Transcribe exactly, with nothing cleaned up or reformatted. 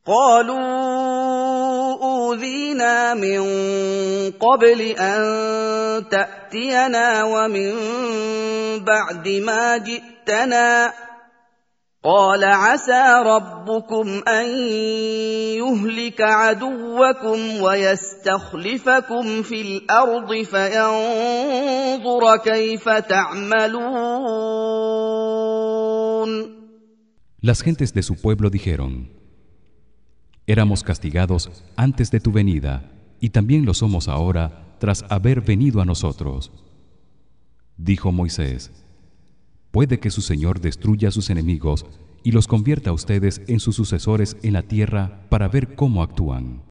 قالوا أوذينا من قبل أن تأتينا ومن بعد ما جئتنا قال عسى ربكم أن يهلك عدوكم ويستخلفكم في الأرض فينظر كيف تعملون. Las gentes de su pueblo dijeron: Éramos castigados antes de tu venida y también lo somos ahora tras haber venido a nosotros. Dijo Moisés: Puede que su Señor destruya a sus enemigos y los convierta a ustedes en sus sucesores en la tierra para ver cómo actúan.